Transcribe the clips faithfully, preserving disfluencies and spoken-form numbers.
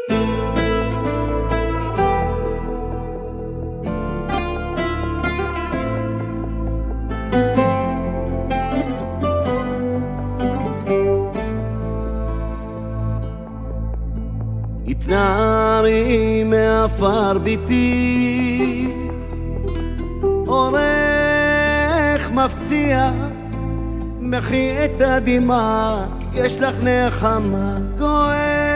התנערי מעפר ביתי, אורך מפציע, מחי את הדמעה, יש לך נחמה, גואל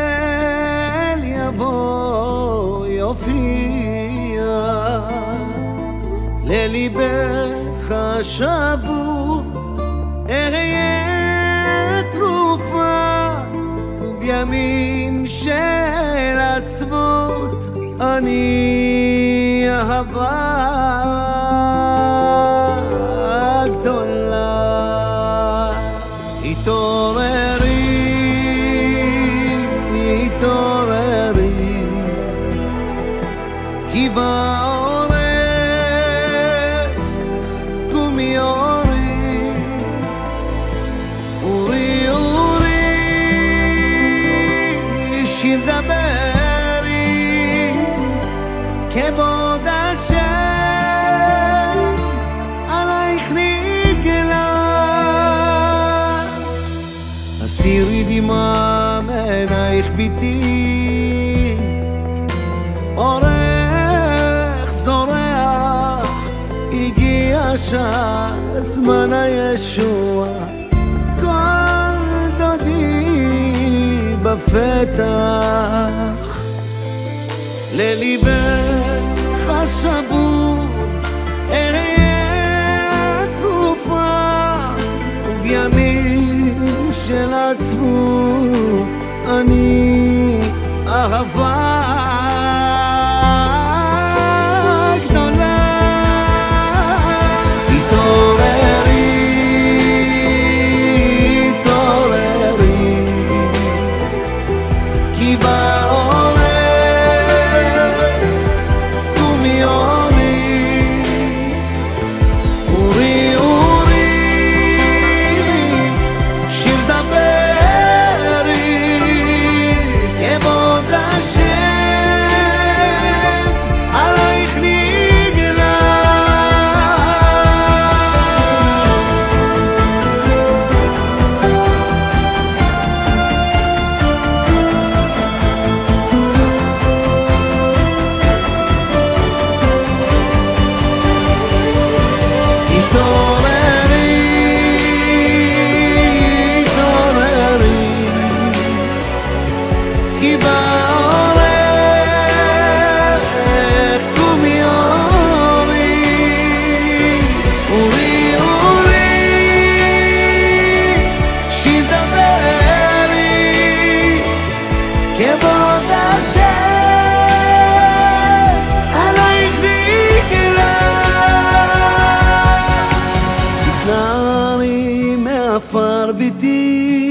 יבוא יופיע, לליבך שבור אהיה תרופה, ובימים של עצבות אני אהבה גדולה. התעוררי, התעוררי, כי באורך קומי אורי, אורי אורי, שיר דברי כבוד השם עלייך נגלה, הסירי דמעה מעינייך ביתי, אורך זורח, הגיע שעה זמן הישוע, כל דודי בפתח, לליבך שבור אהיה תרופה, ובימים של עצבות אני אהבה גדולה. התעוררי, התעוררי, כי באורך קומי אורי, אורי אורי, שיר דברי כבוד השם עלייך נגלה. התעוררי, התעוררי, כי באורך קומי אורי, אורי אורי, שיר דברי כבוד השם עלייך נגלה. התנערי מעפר ביתי,